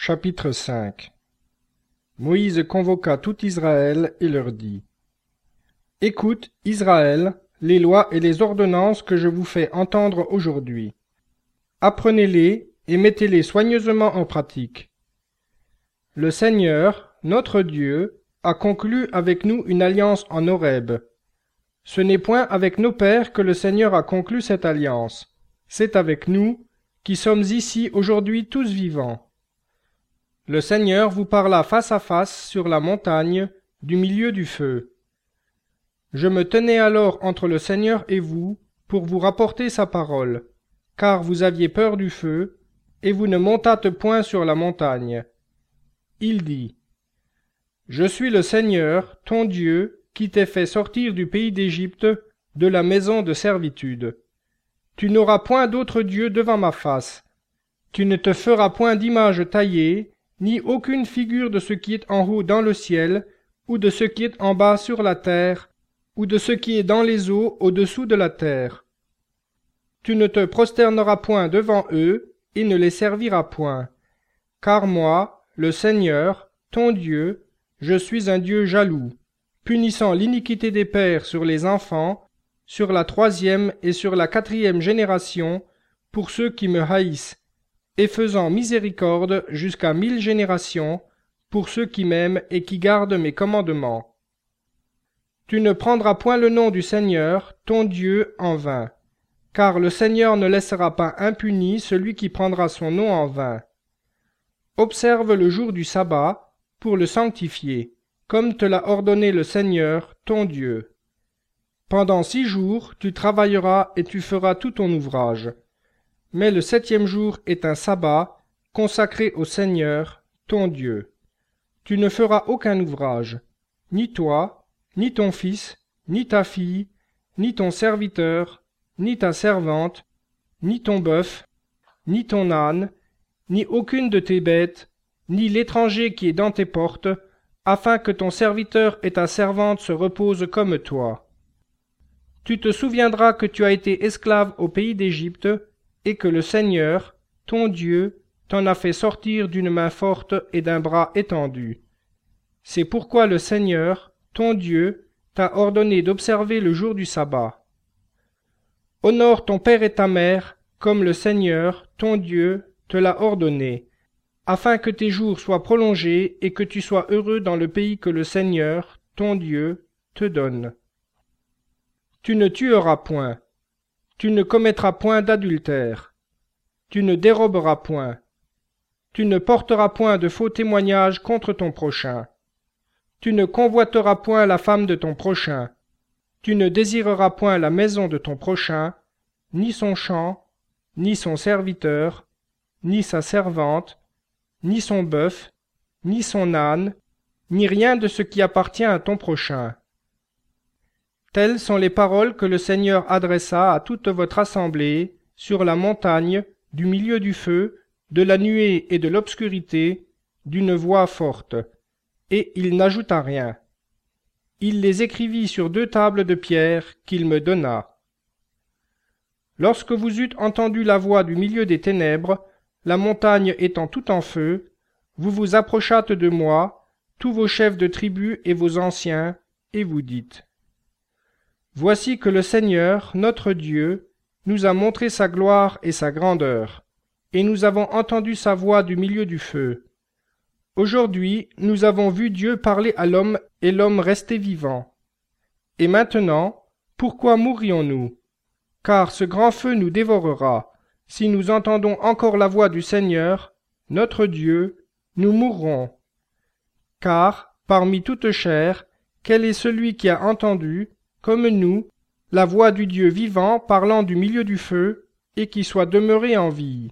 Chapitre 5. Moïse convoqua tout Israël et leur dit: Écoute, Israël, les lois et les ordonnances que je vous fais entendre aujourd'hui. Apprenez-les et mettez-les soigneusement en pratique. Le Seigneur, notre Dieu, a conclu avec nous une alliance en Horeb. Ce n'est point avec nos pères que le Seigneur a conclu cette alliance, c'est avec nous, qui sommes ici aujourd'hui tous vivants. Le Seigneur vous parla face à face sur la montagne, du milieu du feu. Je me tenais alors entre le Seigneur et vous, pour vous rapporter sa parole, car vous aviez peur du feu, et vous ne montâtes point sur la montagne. Il dit: Je suis le Seigneur, ton Dieu, qui t'ai fait sortir du pays d'Égypte, de la maison de servitude. Tu n'auras point d'autre Dieu devant ma face. Tu ne te feras point d'image taillée, ni aucune figure de ce qui est en haut dans le ciel, ou de ce qui est en bas sur la terre, ou de ce qui est dans les eaux au-dessous de la terre. Tu ne te prosterneras point devant eux, et ne les serviras point. Car moi, le Seigneur, ton Dieu, je suis un Dieu jaloux, punissant l'iniquité des pères sur les enfants, sur la 3e et sur la 4e génération, pour ceux qui me haïssent, et faisant miséricorde jusqu'à 1000 générations, pour ceux qui m'aiment et qui gardent mes commandements. Tu ne prendras point le nom du Seigneur, ton Dieu, en vain, car le Seigneur ne laissera pas impuni celui qui prendra son nom en vain. Observe le jour du sabbat, pour le sanctifier, comme te l'a ordonné le Seigneur, ton Dieu. Pendant 6 jours, tu travailleras et tu feras tout ton ouvrage. Mais le 7e jour est un sabbat, consacré au Seigneur, ton Dieu. Tu ne feras aucun ouvrage, ni toi, ni ton fils, ni ta fille, ni ton serviteur, ni ta servante, ni ton bœuf, ni ton âne, ni aucune de tes bêtes, ni l'étranger qui est dans tes portes, afin que ton serviteur et ta servante se reposent comme toi. Tu te souviendras que tu as été esclave au pays d'Égypte, et que le Seigneur, ton Dieu, t'en a fait sortir d'une main forte et d'un bras étendu. C'est pourquoi le Seigneur, ton Dieu, t'a ordonné d'observer le jour du sabbat. Honore ton père et ta mère, comme le Seigneur, ton Dieu, te l'a ordonné, afin que tes jours soient prolongés et que tu sois heureux dans le pays que le Seigneur, ton Dieu, te donne. Tu ne tueras point. Tu ne commettras point d'adultère. Tu ne déroberas point. Tu ne porteras point de faux témoignages contre ton prochain. Tu ne convoiteras point la femme de ton prochain. Tu ne désireras point la maison de ton prochain, ni son champ, ni son serviteur, ni sa servante, ni son bœuf, ni son âne, ni rien de ce qui appartient à ton prochain. Telles sont les paroles que le Seigneur adressa à toute votre assemblée, sur la montagne, du milieu du feu, de la nuée et de l'obscurité, d'une voix forte. Et il n'ajouta rien. Il les écrivit sur 2 tables de pierre qu'il me donna. Lorsque vous eûtes entendu la voix du milieu des ténèbres, la montagne étant tout en feu, vous vous approchâtes de moi, tous vos chefs de tribus et vos anciens, et vous dites: Voici que le Seigneur, notre Dieu, nous a montré sa gloire et sa grandeur, et nous avons entendu sa voix du milieu du feu. Aujourd'hui, nous avons vu Dieu parler à l'homme et l'homme rester vivant. Et maintenant, pourquoi mourrions-nous? Car ce grand feu nous dévorera. Si nous entendons encore la voix du Seigneur, notre Dieu, nous mourrons. Car, parmi toute chair, quel est celui qui a entendu, comme nous, la voix du Dieu vivant parlant du milieu du feu, et qui soit demeuré en vie?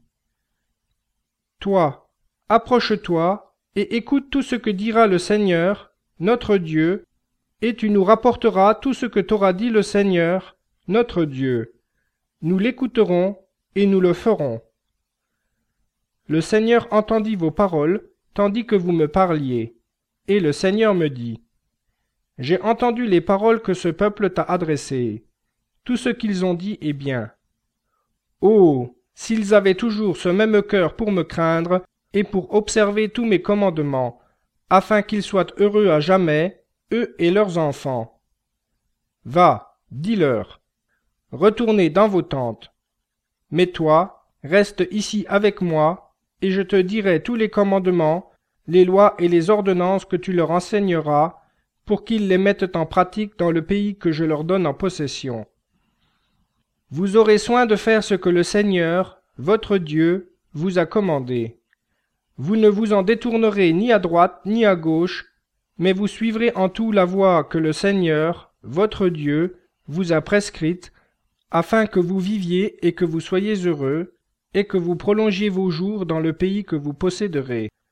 Toi, approche-toi, et écoute tout ce que dira le Seigneur, notre Dieu, et tu nous rapporteras tout ce que t'aura dit le Seigneur, notre Dieu. Nous l'écouterons, et nous le ferons. Le Seigneur entendit vos paroles, tandis que vous me parliez. Et le Seigneur me dit: J'ai entendu les paroles que ce peuple t'a adressées. Tout ce qu'ils ont dit est bien. Oh, s'ils avaient toujours ce même cœur pour me craindre, et pour observer tous mes commandements, afin qu'ils soient heureux à jamais, eux et leurs enfants. Va, dis-leur, retournez dans vos tentes. Mais toi, reste ici avec moi, et je te dirai tous les commandements, les lois et les ordonnances que tu leur enseigneras, pour qu'ils les mettent en pratique dans le pays que je leur donne en possession. Vous aurez soin de faire ce que le Seigneur, votre Dieu, vous a commandé. Vous ne vous en détournerez ni à droite ni à gauche, mais vous suivrez en tout la voie que le Seigneur, votre Dieu, vous a prescrite, afin que vous viviez et que vous soyez heureux, et que vous prolongiez vos jours dans le pays que vous posséderez.